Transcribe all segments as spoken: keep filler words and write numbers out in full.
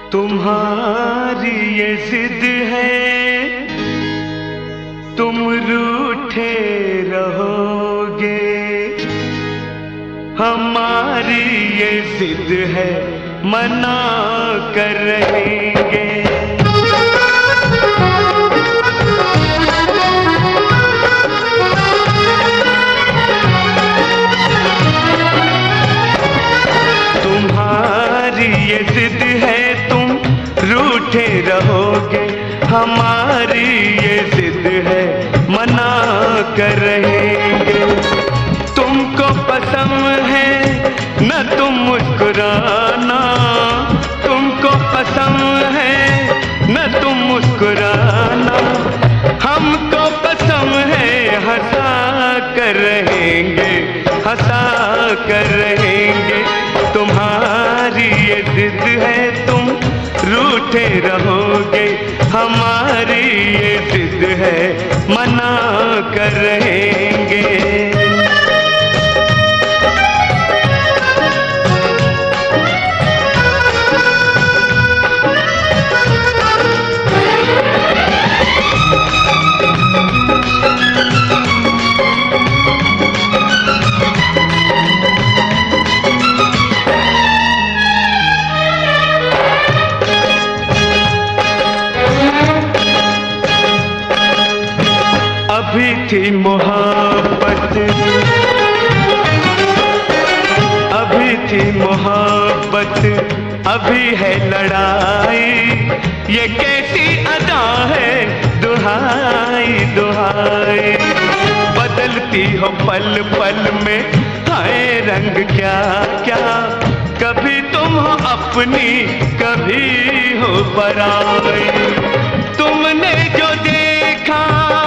तुम्हारी ये जिद है, तुम रूठे रहोगे। हमारी ये जिद है, मना कर रहेंगे। तुम्हारी ये जिद है, तुम रूठे रहोगे। हमारी ये जिद है, मना कर रहेंगे। तुमको पसंद है न तुम मुस्कुराना, तुमको पसंद है न तुम मुस्कुराना। हमको पसंद है, हंसा कर रहेंगे, हंसा कर रहेंगे। तुम्हारी ये जिद है, तुम रूठे रहोगे। हमारी ये जिद है, मना कर रहेंगे। अभी थी मोहब्बत, अभी थी मोहब्बत, अभी है लड़ाई। ये कैसी अदा है, दुहाई दुहाई। बदलती हो पल पल में, हाय रंग क्या क्या। कभी तुम हो अपनी, कभी हो पराई। तुमने जो देखा,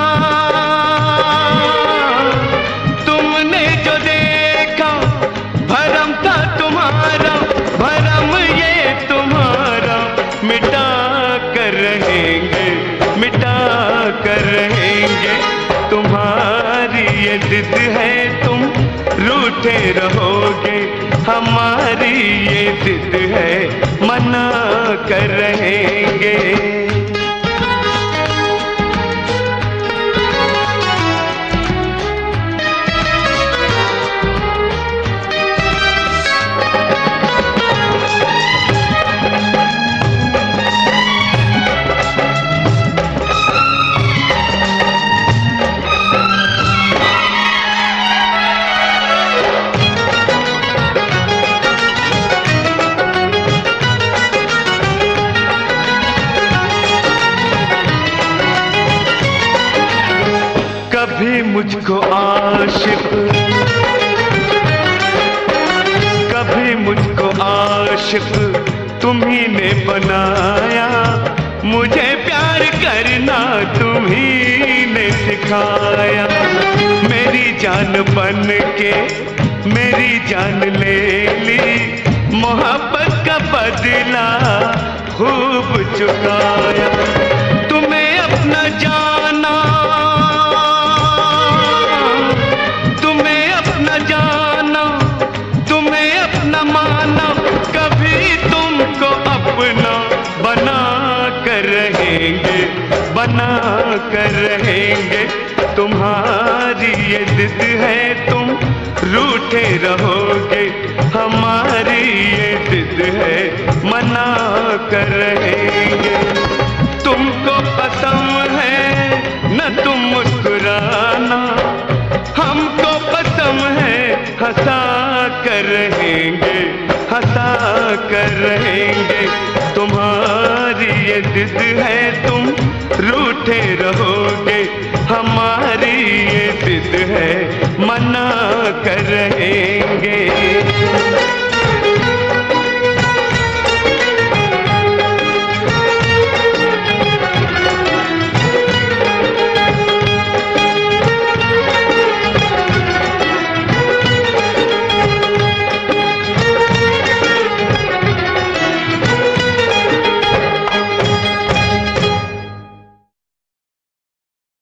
तुमने जो देखा, भरम था तुम्हारा, भरम ये तुम्हारा। मिटा कर रहेंगे, मिटा कर रहेंगे। तुम्हारी ये जिद है, तुम रूठे रहोगे। हमारी ये जिद है, मना कर रहेंगे। कभी मुझको आशिक, कभी मुझको आशिक तुम्ही ने बनाया। मुझे प्यार करना तुम्ही ने सिखाया। मेरी जान बन के मेरी जान ले ली। मोहब्बत का बदला खूब चुकाया। तुम्हें अपना जाना, जाना, तुम्हें अपना माना। कभी तुमको अपना बना कर रहेंगे, बना कर रहेंगे। तुम्हारी ये जिद है, तुम रूठे रहोगे। हमारी ये जिद है, मना कर रहेंगे। तुमको पसंद है न तुम मुस्कुराना, हमको पसंद है, हंसा कर रहेंगे, हंसा कर रहेंगे। तुम्हारी ये जिद है, तुम रूठे रहोगे। हमारी ये जिद है, मना